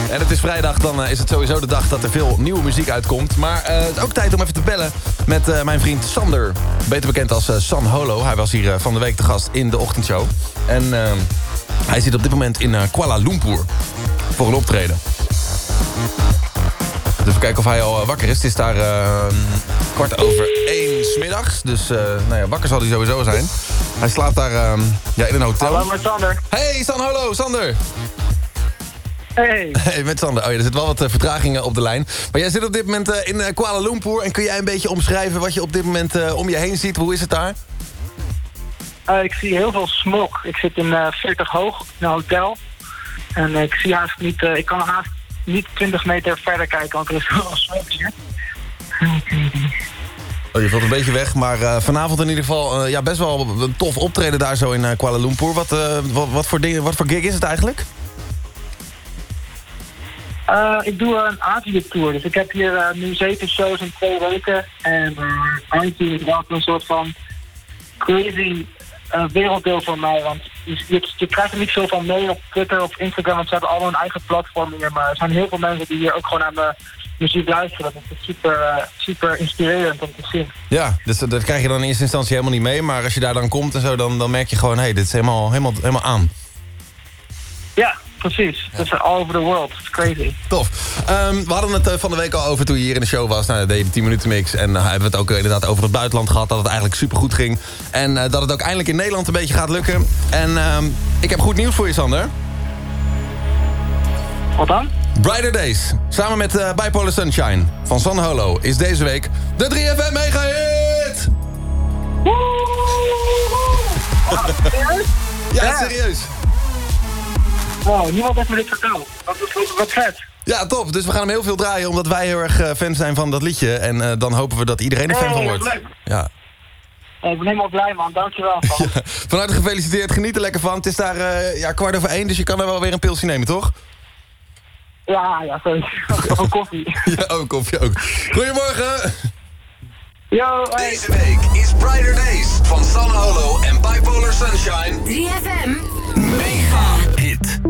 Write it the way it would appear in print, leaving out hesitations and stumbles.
En het is vrijdag, dan is het sowieso de dag dat er veel nieuwe muziek uitkomt. Maar het is ook tijd om even te bellen met mijn vriend Sander. Beter bekend als San Holo. Hij was hier van de week te gast in de ochtendshow. En hij zit op dit moment in Kuala Lumpur voor een optreden. Dus even kijken of hij al wakker is. Het is daar 1:15 'smiddags. Dus nou ja, wakker zal hij sowieso zijn. Hij slaapt daar in een hotel. Hallo met Sander. Hey San Holo, Sander. Hey. Hey, met Sander. Oh ja, er zit wel wat vertragingen op de lijn. Maar jij zit op dit moment in Kuala Lumpur. En kun jij een beetje omschrijven wat je op dit moment om je heen ziet? Hoe is het daar? Ik zie heel veel smog. Ik zit in 40 hoog in een hotel. En ik zie haast niet, ik kan haast niet 20 meter verder kijken, want er is wel smog hier. Oh, je valt een beetje weg, maar vanavond in ieder geval best wel een tof optreden daar zo in Kuala Lumpur. Wat voor gig is het eigenlijk? Ik doe een Azië-tour, dus ik heb hier nu 7 shows in 2 weken. En Azië is wel een soort van crazy werelddeel van mij. Want je krijgt er niet veel van mee op Twitter of Instagram, want ze hebben allemaal hun eigen platform hier. Maar er zijn heel veel mensen die hier ook gewoon aan de muziek luisteren. Dat is super inspirerend om te zien. Ja, dus dat krijg je dan in eerste instantie helemaal niet mee. Maar als je daar dan komt en zo, dan merk je gewoon, hey, dit is helemaal aan. Ja, precies. Dat is all over the world. Het is crazy. Tof. We hadden het van de week al over toen je hier in de show was. Nou, deed je de 10 minuten mix. En hebben we het ook inderdaad over het buitenland gehad. Dat het eigenlijk supergoed ging. En dat het ook eindelijk in Nederland een beetje gaat lukken. En ik heb goed nieuws voor je, Sander. Wat dan? Brighter Days. Samen met Bipolar Sunshine van San Holo is deze week de 3FM mega hit! Serieus? Ja, serieus. Wow, niemand heeft me dit verteld. Wat vet. Ja, top. Dus we gaan hem heel veel draaien, omdat wij heel erg fan zijn van dat liedje. En dan hopen we dat iedereen er fan van wordt. Ja. Ik ben helemaal blij, man. Dankjewel. Van harte gefeliciteerd. Geniet er lekker van. Het is daar 1:15, dus je kan er wel weer een pilsje nemen, toch? Ja, sorry. Of een koffie. Ja, een koffie ook. Goedemorgen. Yo, hey. Deze week is Brighter Days van San Holo en Bipolar Sunshine. 3FM Mega Hit.